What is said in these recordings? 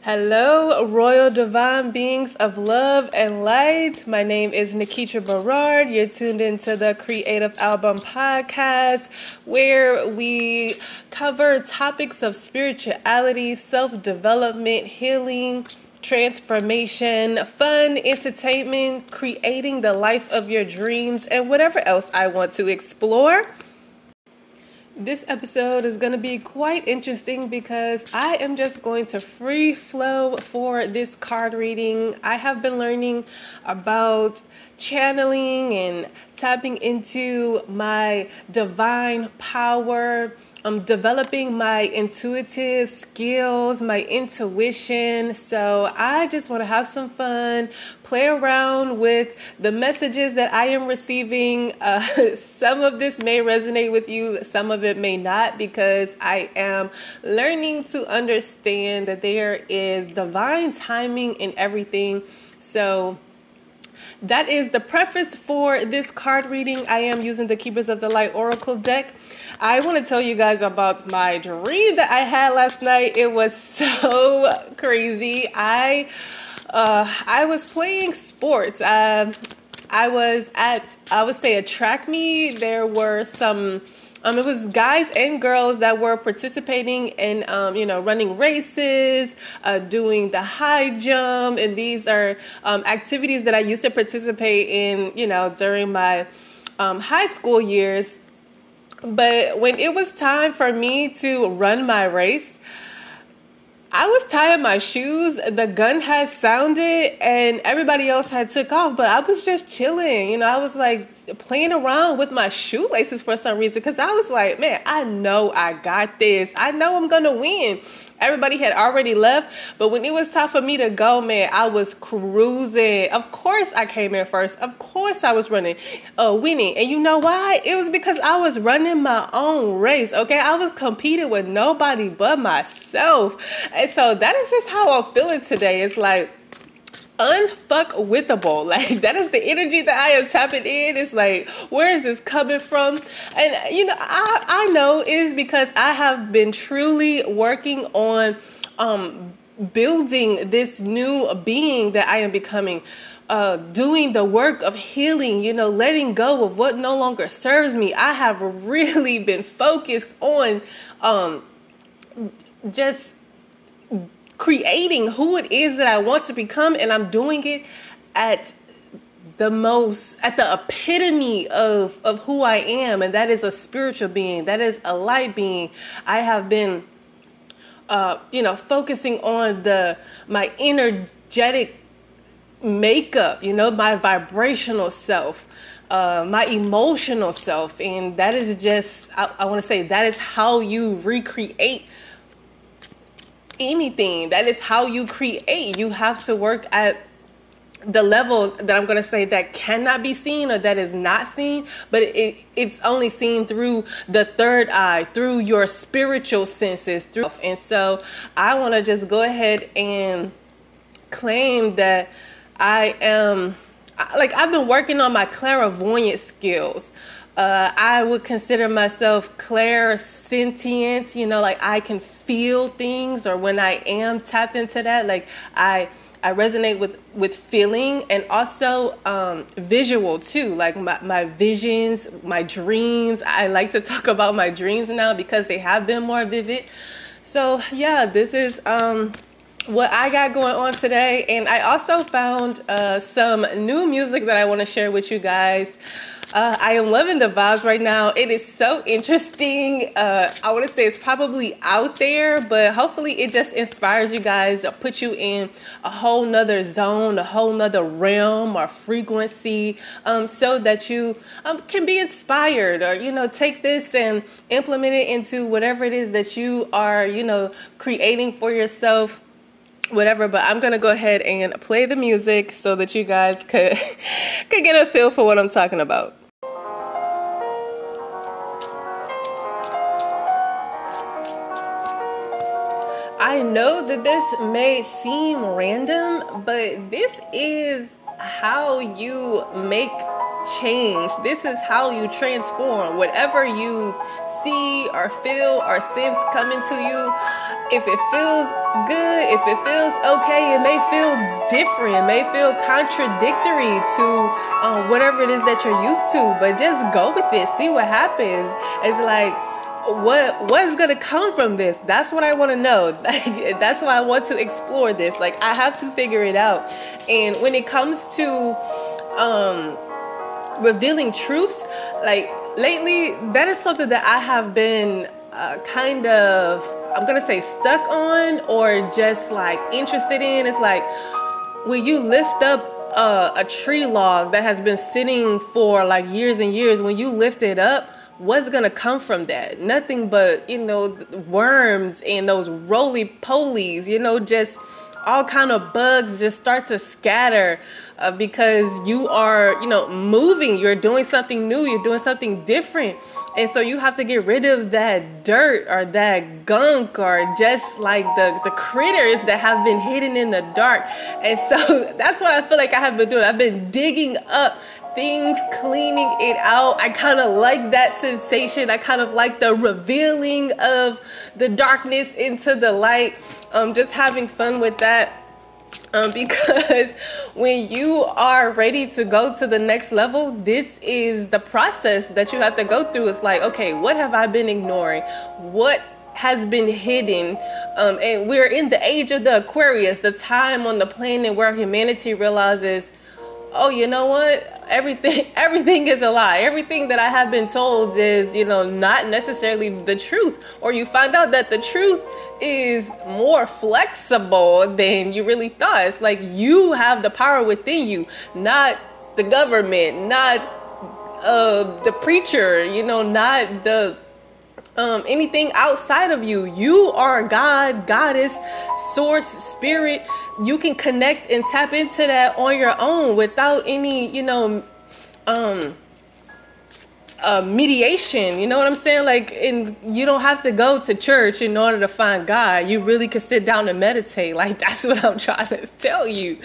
Hello, royal divine beings of love and light. My name is Nikitra Berard. You're tuned into the Creative Album Podcast, where we cover topics of spirituality, self-development, healing, transformation, fun, entertainment, creating the life of your dreams, and whatever else I want to explore. This episode is going to be quite interesting because I am just going to free flow for this card reading. I have been learning about channeling and tapping into my divine power. I'm developing my intuitive skills, my intuition. So I just want to have some fun, play around with the messages that I am receiving. Some of this may resonate with you, some of it may not, because I am learning to understand that there is divine timing in everything. So that is the preface for this card reading. I am using the Keepers of the Light Oracle deck. I want to tell you guys about my dream that I had last night. It was so crazy. I was playing sports. I was at, I would say, a track meet. There were some it was guys and girls that were participating in, running races, doing the high jump. And these are activities that I used to participate in, during my high school years. But when it was time for me to run my race, I was tying my shoes, the gun had sounded, and everybody else had took off, but I was just chilling. I was like playing around with my shoelaces for some reason, because I was like, man, I know I got this. I know I'm going to win. Everybody had already left, but when it was time for me to go, man, I was cruising. Of course I came in first. Of course I was winning. And you know why? It was because I was running my own race, okay? I was competing with nobody but myself. And so that is just how I'm feeling today. It's like unfuckwithable. Like, that is the energy that I am tapping in. It's like, where is this coming from? And I know it is because I have been truly working on building this new being that I am becoming, doing the work of healing, letting go of what no longer serves me. I have really been focused on just creating who it is that I want to become, and I'm doing it at the epitome of who I am, and that is a spiritual being, that is a light being. I have been focusing on my energetic makeup, my vibrational self, my emotional self, and that is just, I want to say, that is how you recreate anything. That is how you create. You have to work at the level that I'm going to say that cannot be seen, or that is not seen, but it's only seen through the third eye, through your spiritual senses. And so I want to just go ahead and claim that I've been working on my clairvoyant skills. I would consider myself clairsentient, I can feel things, or when I am tapped into that, like I resonate with feeling, and also visual too, like my visions, my dreams. I like to talk about my dreams now because they have been more vivid. So yeah, this is what I got going on today. And I also found some new music that I want to share with you guys. I am loving the vibes right now. It is so interesting. I want to say it's probably out there, but hopefully it just inspires you guys, put you in a whole nother zone, a whole nother realm or frequency, so that you can be inspired, or, take this and implement it into whatever it is that you are, creating for yourself. Whatever, but I'm going to go ahead and play the music so that you guys could get a feel for what I'm talking about. I know that this may seem random, but this is how you make change. This is how you transform. Whatever you see or feel or sense coming to you, if it feels good, if it feels okay, it may feel different, it may feel contradictory to whatever it is that you're used to, but just go with it, see what happens. It's like, what is going to come from this? That's what I want to know. Like, that's why I want to explore this. Like, I have to figure it out. And when it comes to revealing truths, like lately, that is something that I have been kind of, I'm going to say, stuck on, or just like interested in. It's like, when you lift up a tree log that has been sitting for like years and years, when you lift it up, what's going to come from that? Nothing but, worms and those roly-polies, just all kind of bugs just start to scatter because you are, moving. You're doing something new. You're doing something different. And so you have to get rid of that dirt or that gunk or just like the critters that have been hidden in the dark. And so that's what I feel like I have been doing. I've been digging up things, cleaning it out. I kind of like that sensation. I kind of like the revealing of the darkness into the light. Just having fun with that. Because when you are ready to go to the next level, this is the process that you have to go through. It's like, okay, what have I been ignoring? What has been hidden? And we're in the age of the Aquarius, the time on the planet where humanity realizes, oh, you know what? Everything is a lie. Everything that I have been told is, not necessarily the truth. Or you find out that the truth is more flexible than you really thought. It's like you have the power within you, not the government, not the preacher, not the anything outside of you. You are God, goddess, source, spirit. You can connect and tap into that on your own without any, mediation. You know what I'm saying? Like, you don't have to go to church in order to find God. You really could sit down and meditate. Like, that's what I'm trying to tell you.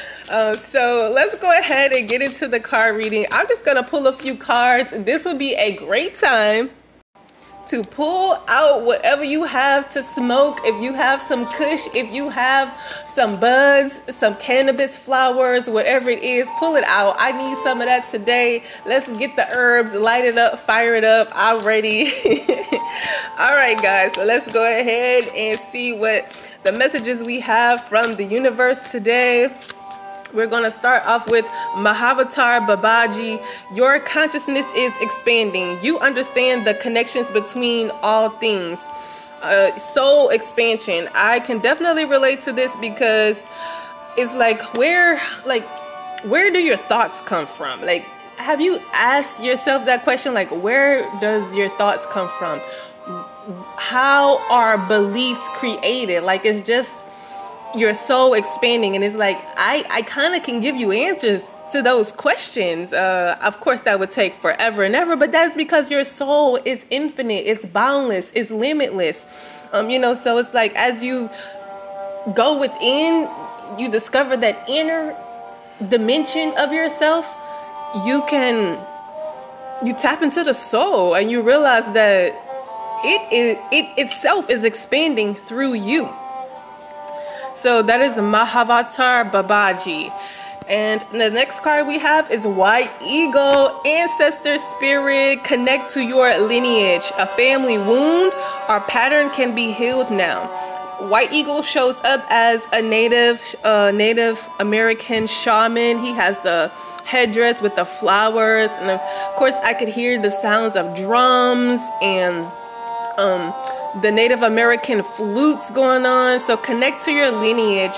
So let's go ahead and get into the card reading. I'm just going to pull a few cards. This would be a great time to pull out whatever you have to smoke. If you have some kush, if you have some buds, some cannabis flowers, whatever it is, pull it out. I need some of that today. Let's get the herbs, light it up, fire it up. I'm ready. All right, guys, so let's go ahead and see what the messages we have from the universe today. We're going to start off with Mahavatar Babaji. Your consciousness is expanding. You understand the connections between all things. Soul expansion. I can definitely relate to this because it's like, where do your thoughts come from? Like, have you asked yourself that question? Like, where does your thoughts come from? How are beliefs created? Like, it's just your soul expanding, and it's like I kind of can give you answers to those questions. Of course, that would take forever and ever, but that's because your soul is infinite, it's boundless, it's limitless. So it's like as you go within, you discover that inner dimension of yourself. You tap into the soul, and you realize that it itself is expanding through you. So that is Mahavatar Babaji. And the next card we have is White Eagle. Ancestor spirit, connect to your lineage. A family wound or pattern can be healed now. White Eagle shows up as a Native American shaman. He has the headdress with the flowers. And of course, I could hear the sounds of drums and the Native American flutes going on. So connect to your lineage.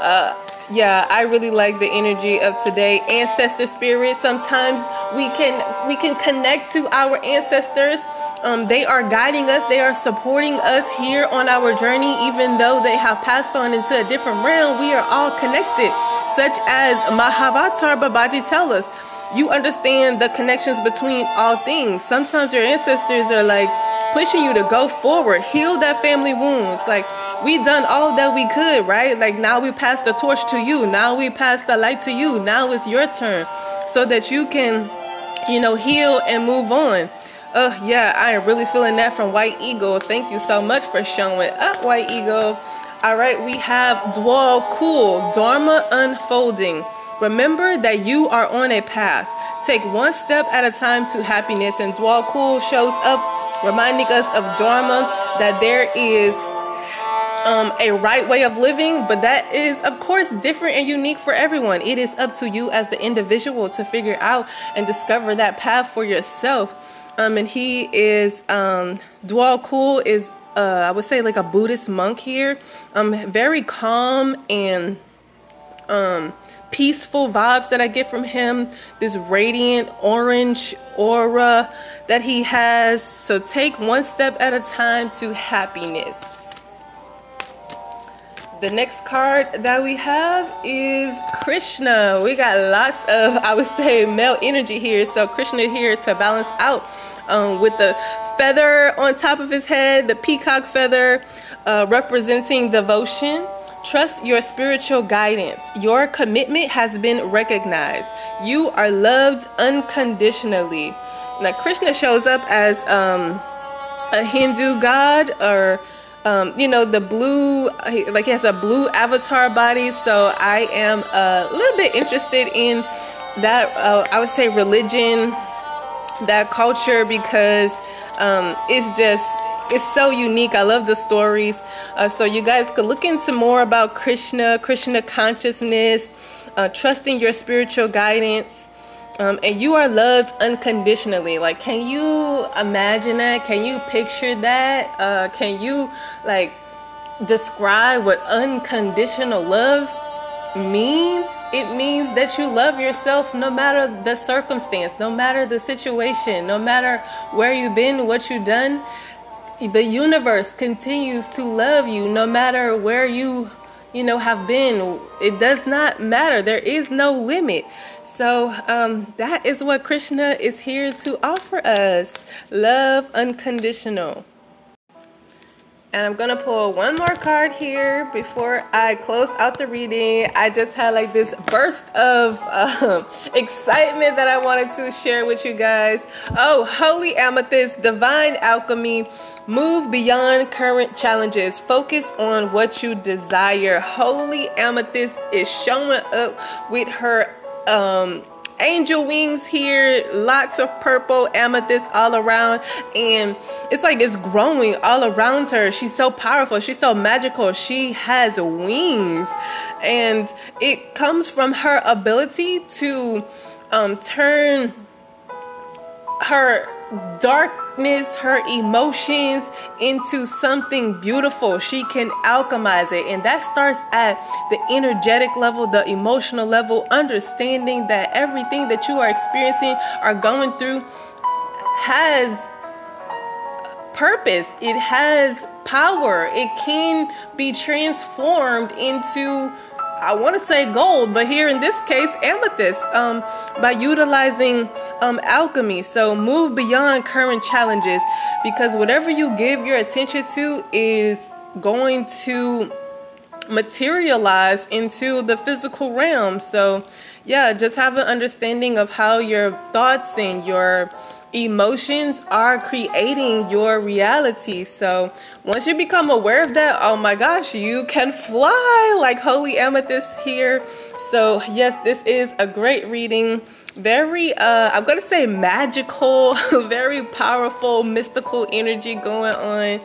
I really like the energy of today. Ancestor spirit. Sometimes we can connect to our ancestors. They are guiding us. They are supporting us here on our journey. Even though they have passed on into a different realm, we are all connected. Such as Mahavatar Babaji tell us. You understand the connections between all things. Sometimes your ancestors are like pushing you to go forward, heal that family wounds. Like, we done all that we could, right? Like, now we pass the torch to you. Now we pass the light to you. Now it's your turn so that you can, heal and move on. Oh, yeah, I am really feeling that from White Eagle. Thank you so much for showing up, White Eagle. All right, we have Dwal Kul, Dharma Unfolding. Remember that you are on a path. Take one step at a time to happiness. And Dwal Kul shows up reminding us of Dharma, that there is a right way of living, but that is, of course, different and unique for everyone. It is up to you as the individual to figure out and discover that path for yourself. And he is, Dwal Kul is, I would say, like a Buddhist monk here. Very calm and peaceful vibes that I get from him. This radiant orange aura that he has. So take one step at a time to happiness. The next card that we have is Krishna. We got lots of, I would say, male energy here. So Krishna here to balance out with the feather on top of his head, the peacock feather representing devotion. Trust your spiritual guidance. Your commitment has been recognized. You are loved unconditionally. Now, Krishna shows up as a Hindu god, or the blue, like he has a blue avatar body. So I am a little bit interested in that, I would say, religion, that culture, because it's so unique. I love the stories. So you guys could look into more about Krishna consciousness, trusting your spiritual guidance. And you are loved unconditionally. Like, can you imagine that? Can you picture that? Can you, like, describe what unconditional love means? It means that you love yourself no matter the circumstance, no matter the situation, no matter where you've been, what you've done. The universe continues to love you no matter where you have been. It does not matter. There is no limit. So that is what Krishna is here to offer us. Love unconditional. And I'm going to pull one more card here before I close out the reading. I just had like this burst of excitement that I wanted to share with you guys. Oh, Holy Amethyst, Divine Alchemy. Move beyond current challenges. Focus on what you desire. Holy Amethyst is showing up with her angel wings here, lots of purple amethyst all around, and it's like it's growing all around her. She's so powerful, she's so magical, she has wings, and it comes from her ability to turn her darkness, her emotions into something beautiful. She can alchemize it, and that starts at the energetic level, the emotional level, understanding that everything that you are experiencing or going through has purpose. It has power. It can be transformed into, I want to say gold, but here in this case, amethyst, by utilizing alchemy. So move beyond current challenges, because whatever you give your attention to is going to materialize into the physical realm. So yeah, just have an understanding of how your thoughts and your emotions are creating your reality. So once you become aware of that, oh my gosh, you can fly like Holy Amethyst here. So yes, this is a great reading. Very, I'm going to say magical, very powerful, mystical energy going on.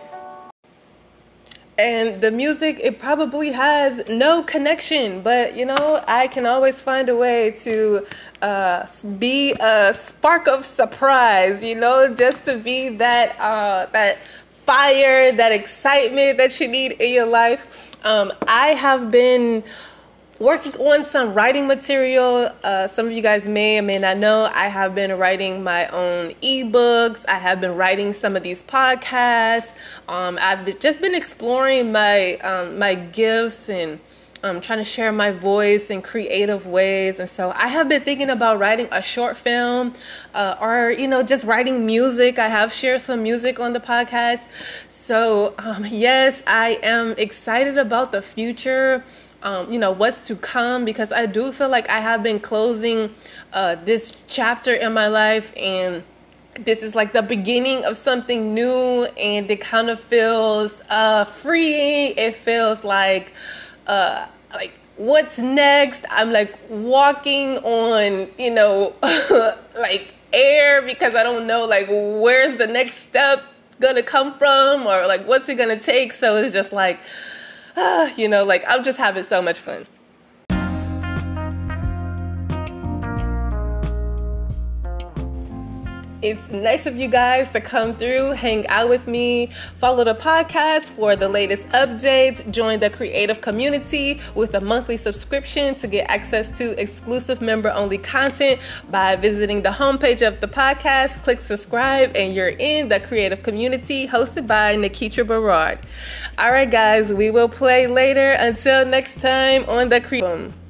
And the music, it probably has no connection, but I can always find a way to be a spark of surprise, just to be that fire, that excitement that you need in your life. I have been working on some writing material. Some of you guys may or may not know, I have been writing my own ebooks. I have been writing some of these podcasts. I've just been exploring my gifts and trying to share my voice in creative ways. And so I have been thinking about writing a short film, or just writing music. I have shared some music on the podcast. So yes, I am excited about the future. What's to come, because I do feel like I have been closing this chapter in my life, and this is like the beginning of something new, and it kind of feels freeing. It feels like what's next? I'm like walking on, like air, because I don't know like where's the next step gonna come from, or like what's it gonna take. So it's just like, like I'm just having so much fun. It's nice of you guys to come through, hang out with me, follow the podcast for the latest updates, join the creative community with a monthly subscription to get access to exclusive member-only content by visiting the homepage of the podcast. Click subscribe and you're in the creative community hosted by Nikitra Berard. All right, guys, we will play later. Until next time on the Creative.